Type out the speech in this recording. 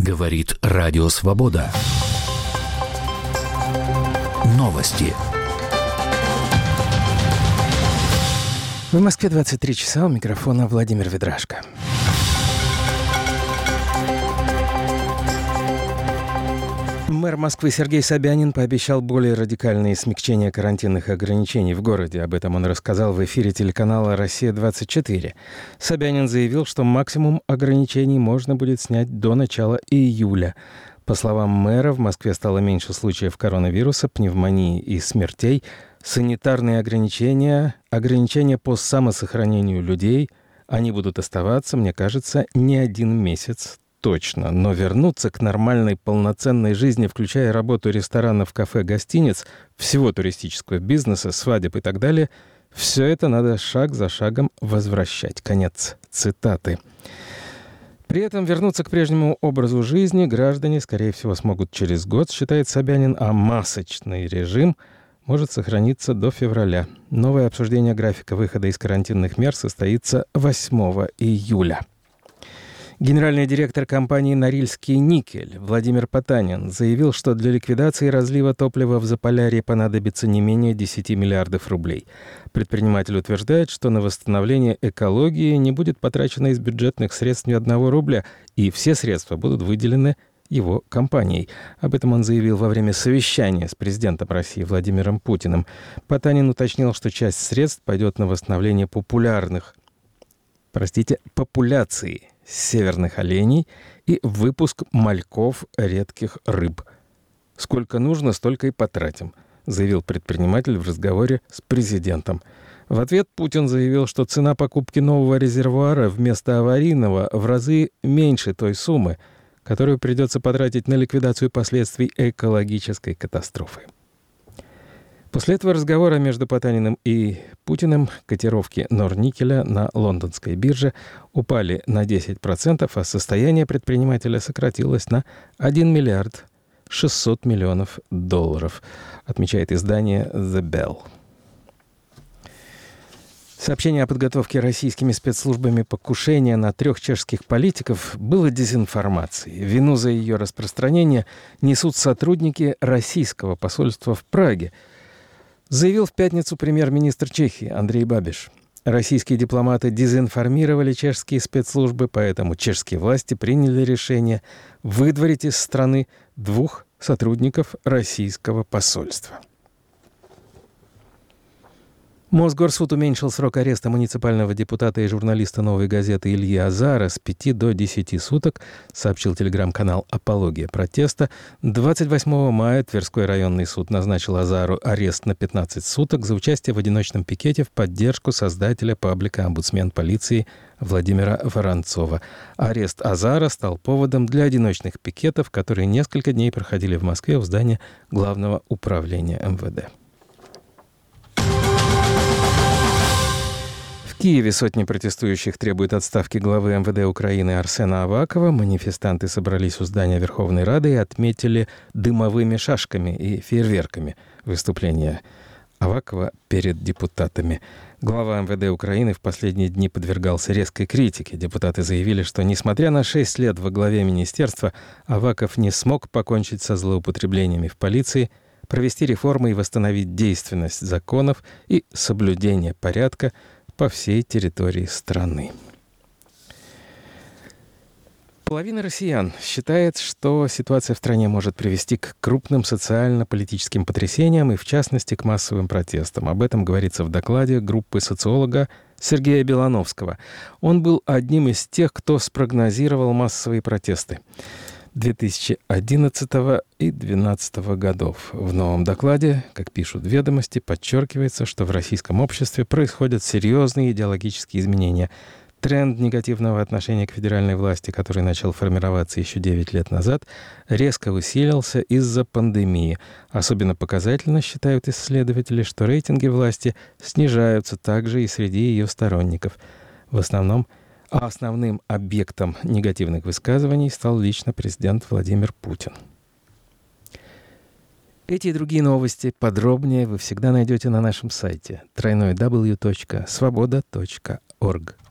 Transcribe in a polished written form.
Говорит Радио Свобода. Новости. В Москве 23 часа, у микрофона Владимир Ведрашко. Мэр Москвы Сергей Собянин пообещал более радикальные смягчения карантинных ограничений в городе. Об этом он рассказал в эфире телеканала «Россия-24». Собянин заявил, что максимум ограничений можно будет снять до начала июля. По словам мэра, в Москве стало меньше случаев коронавируса, пневмонии и смертей. Санитарные ограничения по самосохранению людей, они будут оставаться, мне кажется, не один месяц точно. Но вернуться к нормальной полноценной жизни, включая работу ресторанов, кафе, гостиниц, всего туристического бизнеса, свадеб и так далее, все это надо шаг за шагом возвращать. Конец цитаты. При этом вернуться к прежнему образу жизни граждане, скорее всего, смогут через год, считает Собянин, а масочный режим может сохраниться до февраля. Новое обсуждение графика выхода из карантинных мер состоится 8 июля. Генеральный директор компании «Норильский никель» Владимир Потанин заявил, что для ликвидации разлива топлива в Заполярье понадобится не менее 10 миллиардов рублей. Предприниматель утверждает, что на восстановление экологии не будет потрачено из бюджетных средств ни 1 рубля, и все средства будут выделены его компанией. Об этом он заявил во время совещания с президентом России Владимиром Путиным. Потанин уточнил, что часть средств пойдет на восстановление популяции северных оленей и выпуск мальков редких рыб. «Сколько нужно, столько и потратим», заявил предприниматель в разговоре с президентом. В ответ Путин заявил, что цена покупки нового резервуара вместо аварийного в разы меньше той суммы, которую придется потратить на ликвидацию последствий экологической катастрофы. После этого разговора между Потаниным и Путиным котировки Норникеля на лондонской бирже упали на 10%, а состояние предпринимателя сократилось на 1 миллиард 600 миллионов долларов, отмечает издание The Bell. Сообщение о подготовке российскими спецслужбами покушения на 3 чешских политиков было дезинформацией. Вину за ее распространение несут сотрудники российского посольства в Праге, заявил в пятницу премьер-министр Чехии Андрей Бабиш. Российские дипломаты дезинформировали чешские спецслужбы, поэтому чешские власти приняли решение выдворить из страны 2 сотрудников российского посольства. Мосгорсуд уменьшил срок ареста муниципального депутата и журналиста «Новой газеты» Ильи Азара с 5 до 10 суток, сообщил телеграм-канал «Апология протеста». 28 мая Тверской районный суд назначил Азару арест на 15 суток за участие в одиночном пикете в поддержку создателя паблика «Омбудсмен полиции» Владимира Воронцова. Арест Азара стал поводом для одиночных пикетов, которые несколько дней проходили в Москве у здания Главного управления МВД. В Киеве сотни протестующих требуют отставки главы МВД Украины Арсена Авакова. Манифестанты собрались у здания Верховной Рады и отметили дымовыми шашками и фейерверками выступление Авакова перед депутатами. Глава МВД Украины в последние дни подвергался резкой критике. Депутаты заявили, что, несмотря на 6 лет во главе министерства, Аваков не смог покончить со злоупотреблениями в полиции, провести реформы и восстановить действенность законов и соблюдение порядка по всей территории страны. Половина россиян считает, что ситуация в стране может привести к крупным социально-политическим потрясениям и, в частности, к массовым протестам. Об этом говорится в докладе группы социолога Сергея Белановского. Он был одним из тех, кто спрогнозировал массовые протесты 2011 и 2012 годов. В новом докладе, как пишут «Ведомости», подчеркивается, что в российском обществе происходят серьезные идеологические изменения. Тренд негативного отношения к федеральной власти, который начал формироваться еще 9 лет назад, резко усилился из-за пандемии. Особенно показательно считают исследователи, что рейтинги власти снижаются также и среди ее сторонников. Основным объектом негативных высказываний стал лично президент Владимир Путин. Эти и другие новости подробнее вы всегда найдете на нашем сайте www.svoboda.org.